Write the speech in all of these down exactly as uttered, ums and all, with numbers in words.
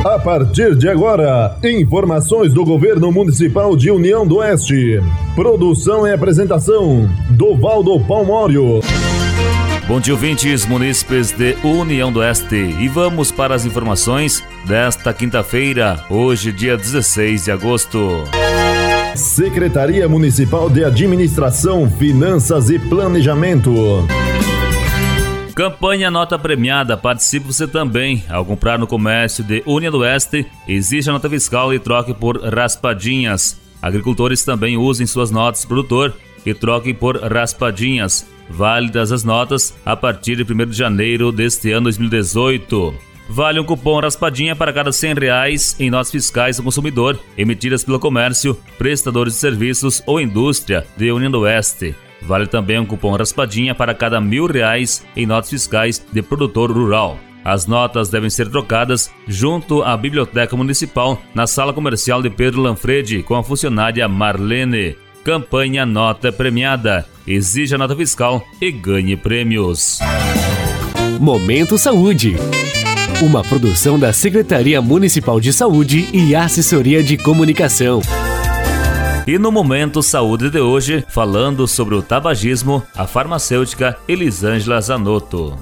A partir de agora, informações do Governo Municipal de União do Oeste. Produção e apresentação, Dovaldo Palmório. Bom dia, ouvintes munícipes de União do Oeste. E vamos para as informações desta quinta-feira, hoje, dia dezesseis de agosto. Secretaria Municipal de Administração, Finanças e Planejamento. Campanha Nota Premiada, participe você também. Ao comprar no comércio de União do Oeste, exige a nota fiscal e troque por raspadinhas. Agricultores também usem suas notas de produtor e troquem por raspadinhas. Válidas as notas a partir de primeiro de janeiro deste ano dois mil e dezoito. Vale um cupom raspadinha para cada cem reais em notas fiscais do consumidor emitidas pelo comércio, prestadores de serviços ou indústria de União do Oeste. Vale também um cupom raspadinha para cada mil reais em notas fiscais de produtor rural. As notas devem ser trocadas junto à Biblioteca Municipal na sala comercial de Pedro Lanfredi com a funcionária Marlene. Campanha Nota Premiada. Exija nota fiscal e ganhe prêmios. Momento Saúde. Uma produção da Secretaria Municipal de Saúde e Assessoria de Comunicação. E no Momento Saúde de hoje, falando sobre o tabagismo, a farmacêutica Elisângela Zanotto.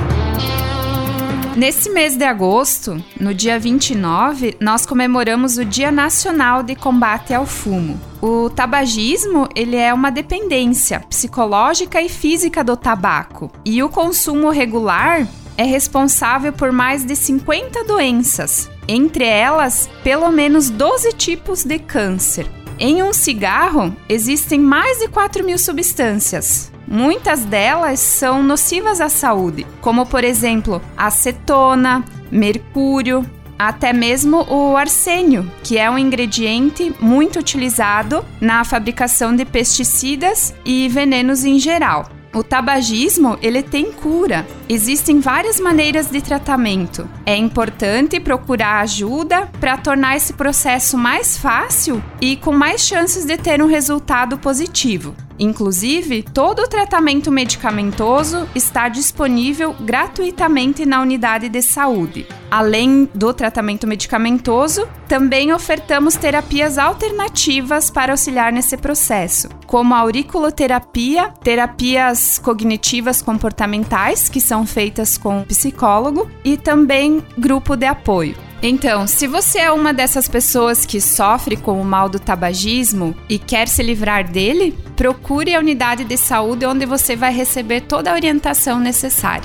Nesse mês de agosto, no dia vinte e nove, nós comemoramos o Dia Nacional de Combate ao Fumo. O tabagismo, ele é uma dependência psicológica e física do tabaco. E o consumo regular é responsável por mais de cinquenta doenças, entre elas, pelo menos doze tipos de câncer. Em um cigarro, existem mais de quatro mil substâncias. Muitas delas são nocivas à saúde, como, por exemplo, acetona, mercúrio, até mesmo o arsênio, que é um ingrediente muito utilizado na fabricação de pesticidas e venenos em geral. O tabagismo, ele tem cura. Existem várias maneiras de tratamento. É importante procurar ajuda para tornar esse processo mais fácil e com mais chances de ter um resultado positivo. Inclusive, todo o tratamento medicamentoso está disponível gratuitamente na unidade de saúde. Além do tratamento medicamentoso, também ofertamos terapias alternativas para auxiliar nesse processo, como a auriculoterapia, terapias cognitivas comportamentais, que são feitas com psicólogo, e também grupo de apoio. Então, se você é uma dessas pessoas que sofre com o mal do tabagismo e quer se livrar dele, procure a unidade de saúde onde você vai receber toda a orientação necessária.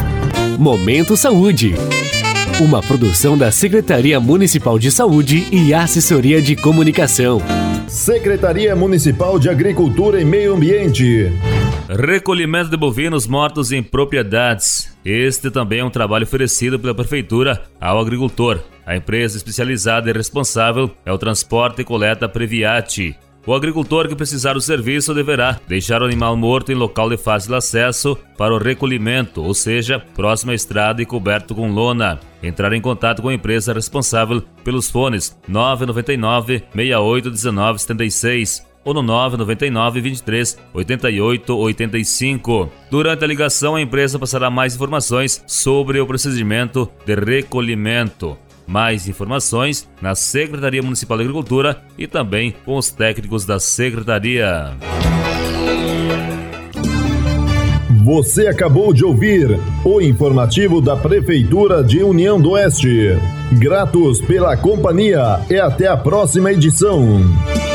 Momento Saúde. Uma produção da Secretaria Municipal de Saúde e Assessoria de Comunicação. Secretaria Municipal de Agricultura e Meio Ambiente. Recolhimento de bovinos mortos em propriedades. Este também é um trabalho oferecido pela Prefeitura ao agricultor. A empresa especializada e responsável é o Transporte e Coleta Previati. O agricultor que precisar do serviço deverá deixar o animal morto em local de fácil acesso para o recolhimento, ou seja, próximo à estrada e coberto com lona. Entrar em contato com a empresa responsável pelos fones nove nove nove, seis oito um nove sete seis ou no nove nove nove, vinte e três, oitenta e oito, oitenta e cinco. Durante a ligação, a empresa passará mais informações sobre o procedimento de recolhimento. Mais informações na Secretaria Municipal de Agricultura e também com os técnicos da Secretaria. Você acabou de ouvir o informativo da Prefeitura de União do Oeste. Gratos pela companhia e até a próxima edição.